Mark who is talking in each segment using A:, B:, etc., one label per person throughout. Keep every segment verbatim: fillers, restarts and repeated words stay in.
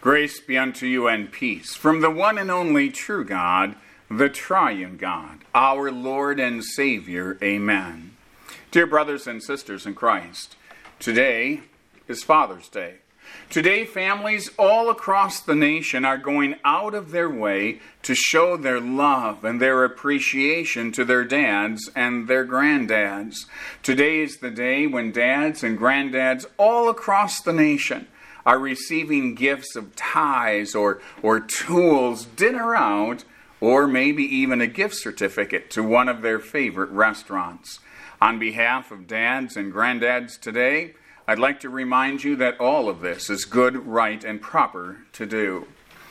A: Grace be unto you and peace from the one and only true God, the triune God, our Lord and Savior. Amen. Dear brothers and sisters in Christ, today is Father's Day. Today, families all across the nation are going out of their way to show their love and their appreciation to their dads and their granddads. Today is the day when dads and granddads all across the nation are receiving gifts of ties or, or tools, dinner out, or maybe even a gift certificate to one of their favorite restaurants. On behalf of dads and granddads today, I'd like to remind you that all of this is good, right, and proper to do.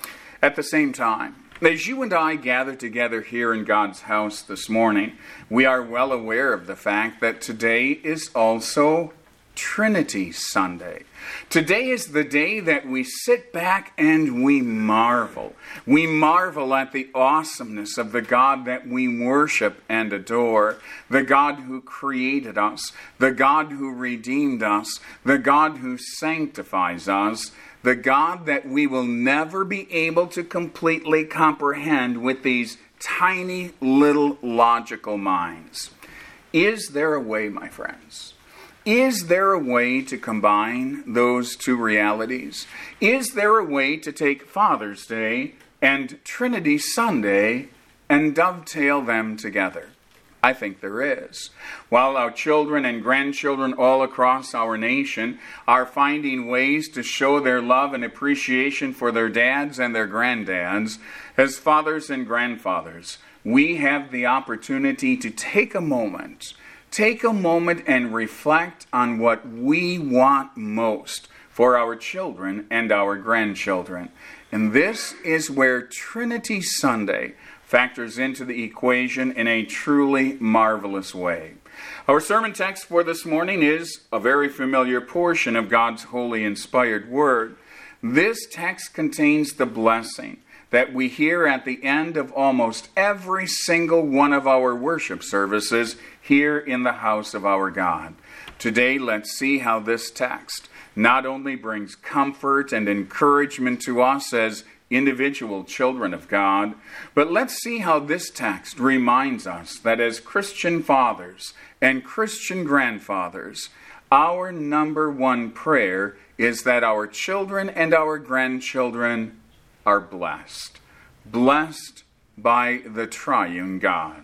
A: At the same time, as you and I gather together here in God's house this morning, we are well aware of the fact that today is also Trinity Sunday. Today is the day that we sit back and we marvel. We marvel at the awesomeness of the God that we worship and adore, the God who created us, the God who redeemed us, the God who sanctifies us, the God that we will never be able to completely comprehend with these tiny little logical minds. Is there a way, my friends? Is there a way to combine those two realities? Is there a way to take Father's Day and Trinity Sunday and dovetail them together? I think there is. While our children and grandchildren all across our nation are finding ways to show their love and appreciation for their dads and their granddads, as fathers and grandfathers, we have the opportunity to take a moment Take a moment and reflect on what we want most for our children and our grandchildren. And this is where Trinity Sunday factors into the equation in a truly marvelous way. Our sermon text for this morning is a very familiar portion of God's holy inspired word. This text contains the blessing that we hear at the end of almost every single one of our worship services here in the house of our God. Today, let's see how this text not only brings comfort and encouragement to us as individual children of God, but let's see how this text reminds us that as Christian fathers and Christian grandfathers, our number one prayer is that our children and our grandchildren are blessed. Blessed by the triune God.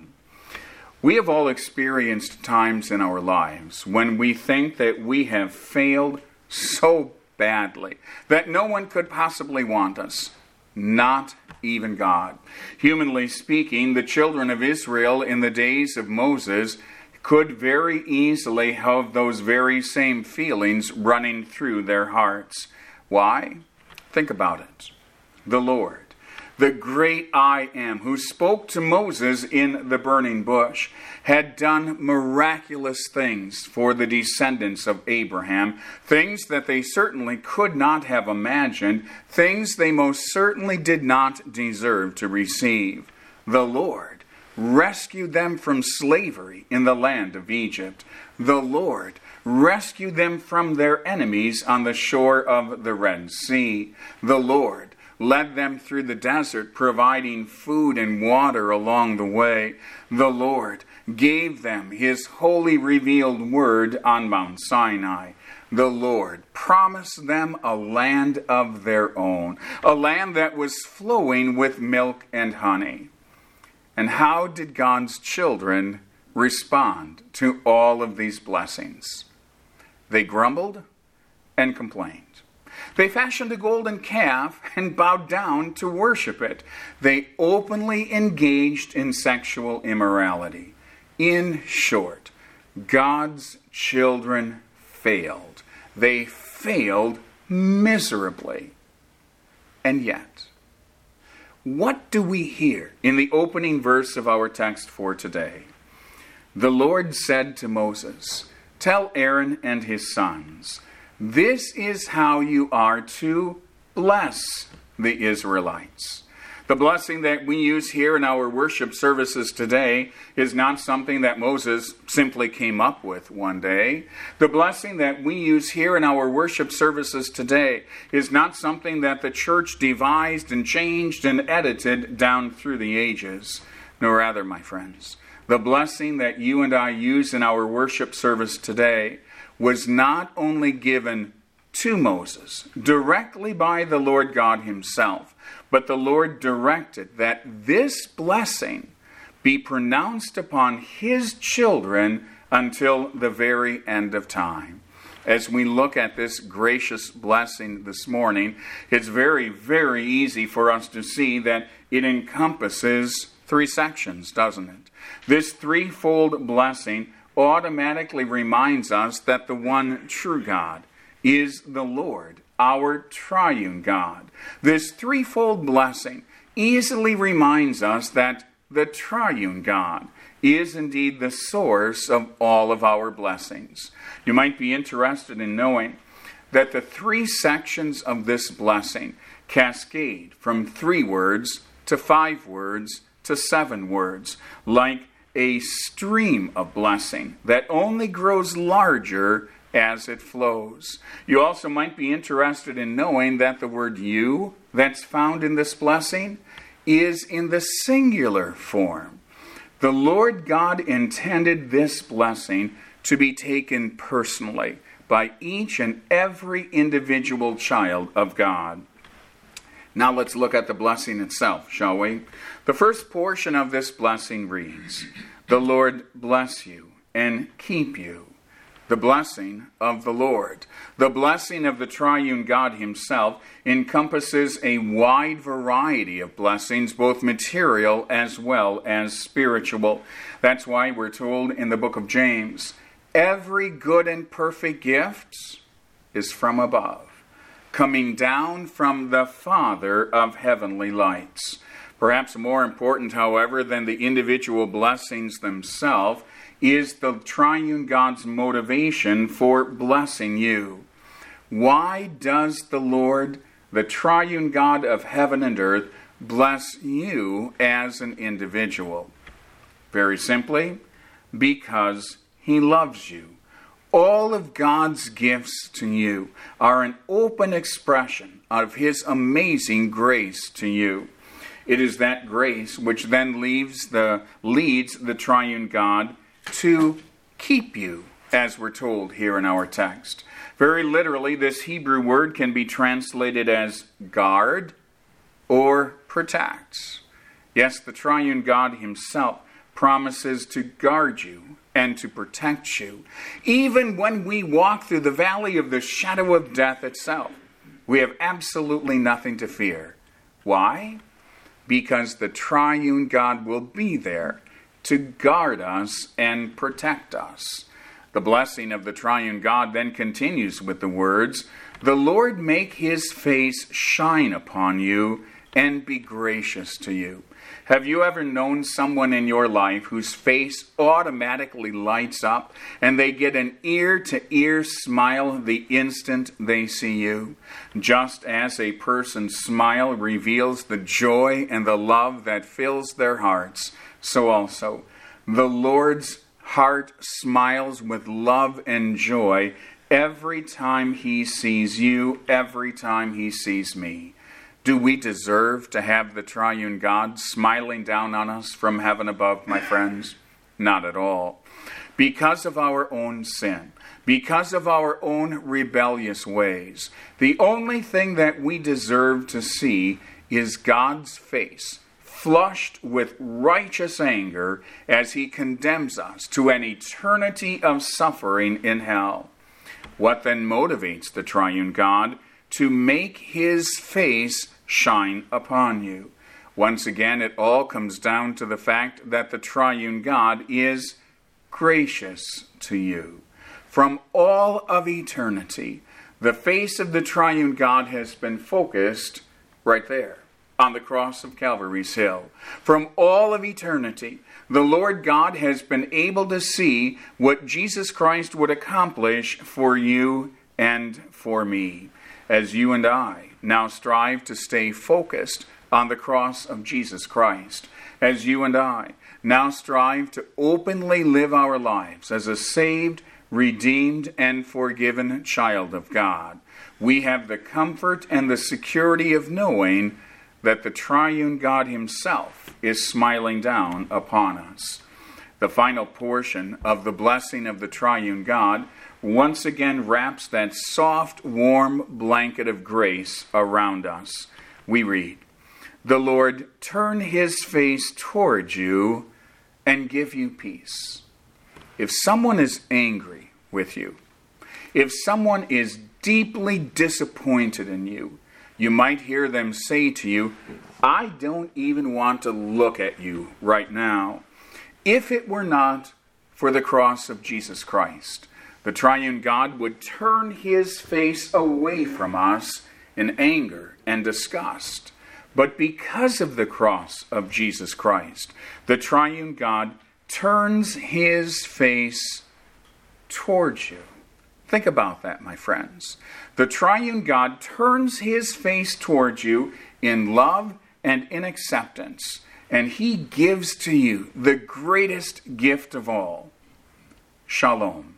A: We have all experienced times in our lives when we think that we have failed so badly that no one could possibly want us, not even God. Humanly speaking, the children of Israel in the days of Moses could very easily have those very same feelings running through their hearts. Why? Think about it. The Lord, the great I Am, who spoke to Moses in the burning bush, had done miraculous things for the descendants of Abraham, things that they certainly could not have imagined, things they most certainly did not deserve to receive. The Lord rescued them from slavery in the land of Egypt. The Lord rescued them from their enemies on the shore of the Red Sea. The Lord led them through the desert, providing food and water along the way. The Lord gave them His holy revealed word on Mount Sinai. The Lord promised them a land of their own, a land that was flowing with milk and honey. And how did God's children respond to all of these blessings? They grumbled and complained. They fashioned a golden calf and bowed down to worship it. They openly engaged in sexual immorality. In short, God's children failed. They failed miserably. And yet, what do we hear in the opening verse of our text for today? The Lord said to Moses, "Tell Aaron and his sons, this is how you are to bless the Israelites. The blessing that we use here in our worship services today is not something that Moses simply came up with one day. The blessing that we use here in our worship services today is not something that the church devised and changed and edited down through the ages. No, rather, my friends, the blessing that you and I use in our worship service today was not only given to Moses directly by the Lord God himself, but the Lord directed that this blessing be pronounced upon his children until the very end of time. As we look at this gracious blessing this morning, it's very, very easy for us to see that it encompasses three sections, doesn't it? This threefold blessing automatically reminds us that the one true God is the Lord, our triune God. This threefold blessing easily reminds us that the triune God is indeed the source of all of our blessings. You might be interested in knowing that the three sections of this blessing cascade from three words to five words to seven words, like a stream of blessing that only grows larger as it flows. You also might be interested in knowing that the word you that's found in this blessing is in the singular form. The Lord God intended this blessing to be taken personally by each and every individual child of God. Now let's look at the blessing itself, shall we? The first portion of this blessing reads, "The Lord bless you and keep you." The blessing of the Lord. The blessing of the triune God himself encompasses a wide variety of blessings, both material as well as spiritual. That's why we're told in the book of James, every good and perfect gift is from above, coming down from the Father of heavenly lights. Perhaps more important, however, than the individual blessings themselves is the triune God's motivation for blessing you. Why does the Lord, the triune God of heaven and earth, bless you as an individual? Very simply, because he loves you. All of God's gifts to you are an open expression of his amazing grace to you. It is that grace which then leaves the, leads the triune God to keep you, as we're told here in our text. Very literally, this Hebrew word can be translated as guard or protect. Yes, the triune God himself promises to guard you and to protect you. Even when we walk through the valley of the shadow of death itself, we have absolutely nothing to fear. Why? Because the triune God will be there to guard us and protect us. The blessing of the triune God then continues with the words, "The Lord make his face shine upon you and be gracious to you." Have you ever known someone in your life whose face automatically lights up and they get an ear-to-ear smile the instant they see you? Just as a person's smile reveals the joy and the love that fills their hearts, so also the Lord's heart smiles with love and joy every time he sees you, every time he sees me. Do we deserve to have the triune God smiling down on us from heaven above, my friends? Not at all. Because of our own sin, because of our own rebellious ways, the only thing that we deserve to see is God's face, flushed with righteous anger as he condemns us to an eternity of suffering in hell. What then motivates the triune God to make his face shine upon you? Once again, it all comes down to the fact that the triune God is gracious to you. From all of eternity, the face of the triune God has been focused right there on the cross of Calvary's Hill. From all of eternity, the Lord God has been able to see what Jesus Christ would accomplish for you and for me. As you and I now strive to stay focused on the cross of Jesus Christ, as you and I now strive to openly live our lives as a saved, redeemed, and forgiven child of God, we have the comfort and the security of knowing that the triune God himself is smiling down upon us. The final portion of the blessing of the triune God once again wraps that soft, warm blanket of grace around us. We read, "The Lord turn his face toward you and give you peace." If someone is angry with you, if someone is deeply disappointed in you, you might hear them say to you, "I don't even want to look at you right now." If it were not for the cross of Jesus Christ, the triune God would turn his face away from us in anger and disgust. But because of the cross of Jesus Christ, the triune God turns his face towards you. Think about that, my friends. The triune God turns his face towards you in love and in acceptance, and he gives to you the greatest gift of all, shalom,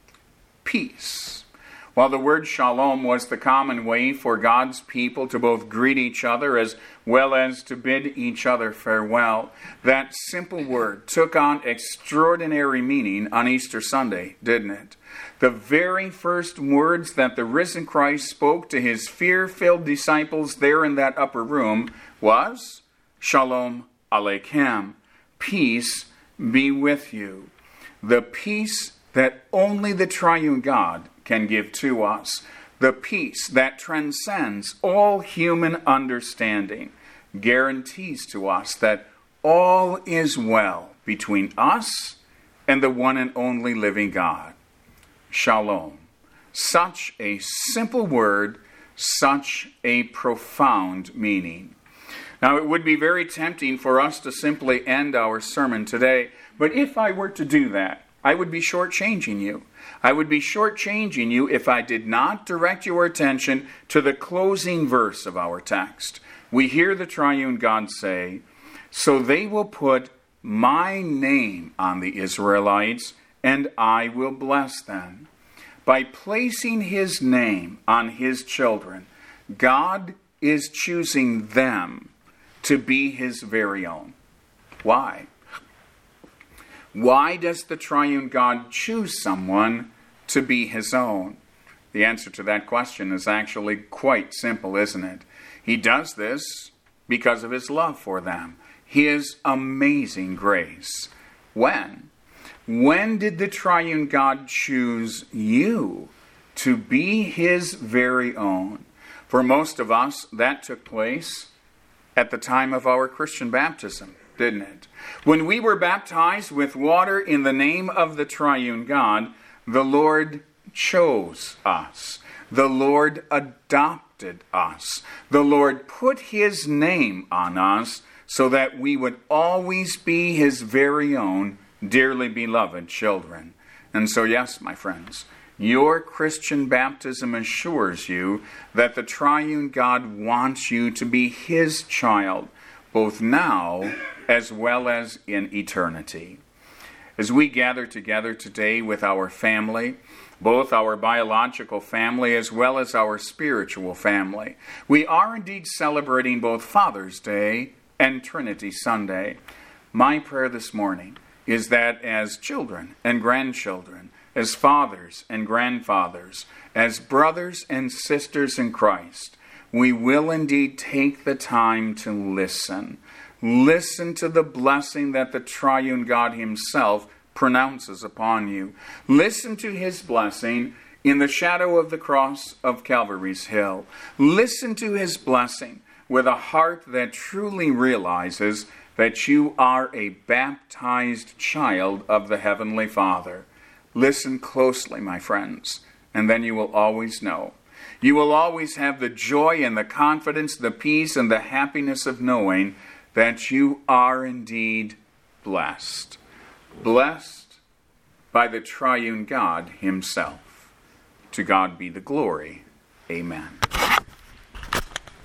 A: peace. While the word shalom was the common way for God's people to both greet each other as well as to bid each other farewell, that simple word took on extraordinary meaning on Easter Sunday, didn't it? The very first words that the risen Christ spoke to his fear-filled disciples there in that upper room was, "Shalom Aleichem, peace be with you." The peace that only the triune God can give to us. The peace that transcends all human understanding guarantees to us that all is well between us and the one and only living God. Shalom. Such a simple word, such a profound meaning. Now, it would be very tempting for us to simply end our sermon today, but if I were to do that, I would be shortchanging you. I would be shortchanging you if I did not direct your attention to the closing verse of our text. We hear the triune God say, "So they will put my name on the Israelites, and I will bless them." By placing his name on his children, God is choosing them to be his very own. Why? Why does the triune God choose someone to be his own? The answer to that question is actually quite simple, isn't it? He does this because of his love for them, his amazing grace. When? When did the triune God choose you to be his very own? For most of us, that took place at the time of our Christian baptism, didn't it? When we were baptized with water in the name of the triune God, the Lord chose us. The Lord adopted us. The Lord put his name on us so that we would always be his very own, dearly beloved children. And so, yes, my friends, your Christian baptism assures you that the triune God wants you to be his child, both now as well as in eternity. As we gather together today with our family, both our biological family as well as our spiritual family, we are indeed celebrating both Father's Day and Trinity Sunday. My prayer this morning is that as children and grandchildren, as fathers and grandfathers, as brothers and sisters in Christ, we will indeed take the time to listen. Listen to the blessing that the triune God himself pronounces upon you. Listen to his blessing in the shadow of the cross of Calvary's Hill. Listen to his blessing with a heart that truly realizes that you are a baptized child of the Heavenly Father. Listen closely, my friends, and then you will always know. You will always have the joy and the confidence, the peace and the happiness of knowing that you are indeed blessed. Blessed by the triune God himself. To God be the glory. Amen.